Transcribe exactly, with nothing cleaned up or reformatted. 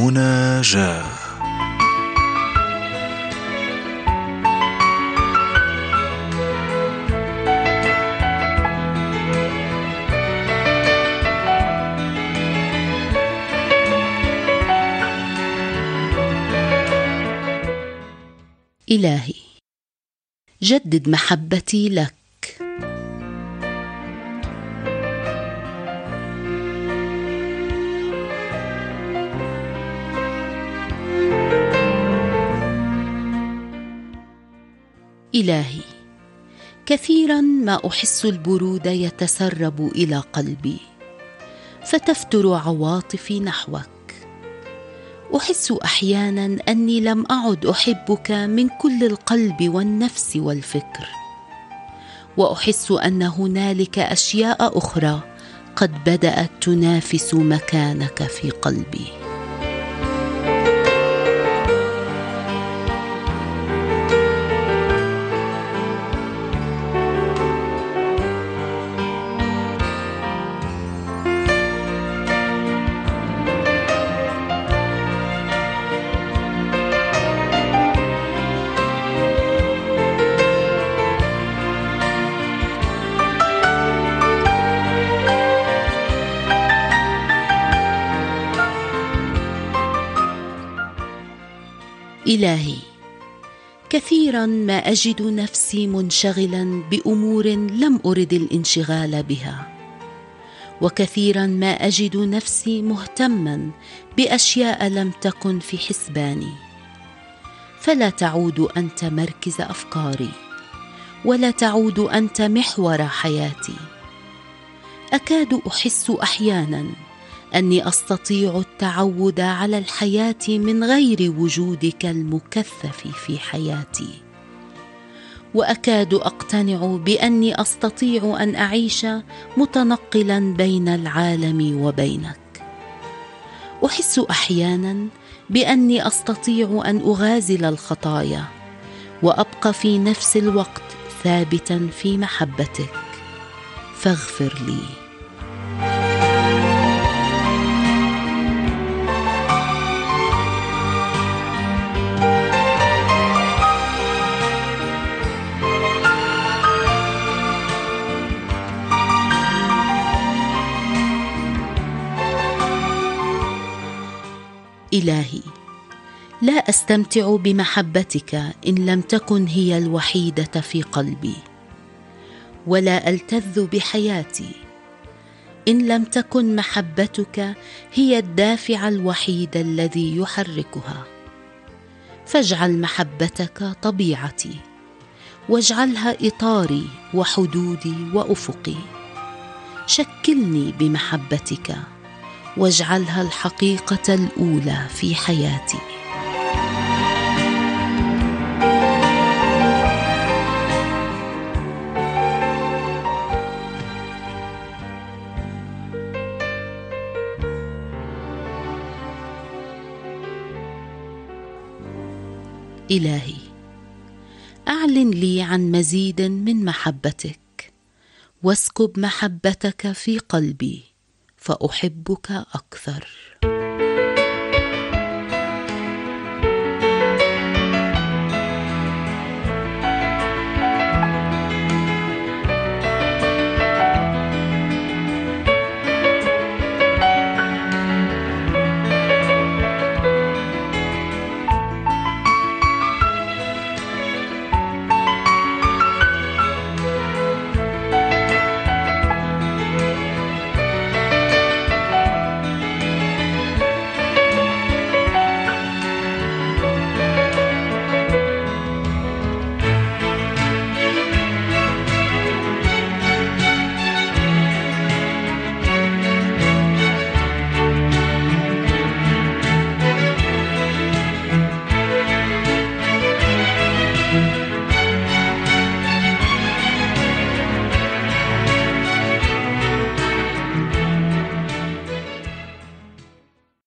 مناجاة. إلهي، جدد محبتي لك. إلهي، كثيرا ما أحس البرود يتسرب إلى قلبي، فتفتر عواطفي نحوك. أحس أحيانا أني لم أعد أحبك من كل القلب والنفس والفكر، وأحس أن هنالك أشياء أخرى قد بدأت تنافس مكانك في قلبي. إلهي، كثيرا ما أجد نفسي منشغلا بأمور لم أرد الانشغال بها، وكثيرا ما أجد نفسي مهتما بأشياء لم تكن في حسباني، فلا تعود أنت مركز أفكاري، ولا تعود أنت محور حياتي. أكاد أحس أحيانا أني أستطيع التعود على الحياة من غير وجودك المكثف في حياتي، وأكاد أقتنع بأني أستطيع أن أعيش متنقلا بين العالم وبينك. أحس أحيانا بأني أستطيع أن أغازل الخطايا وأبقى في نفس الوقت ثابتا في محبتك، فاغفر لي. إلهي، لا أستمتع بمحبتك إن لم تكن هي الوحيدة في قلبي، ولا ألتذ بحياتي إن لم تكن محبتك هي الدافع الوحيد الذي يحركها. فاجعل محبتك طبيعتي، واجعلها إطاري وحدودي وأفقي. شكلني بمحبتك، واجعلها الحقيقة الأولى في حياتي. إلهي، أعلن لي عن مزيد من محبتك، واسكب محبتك في قلبي فأحبك أكثر.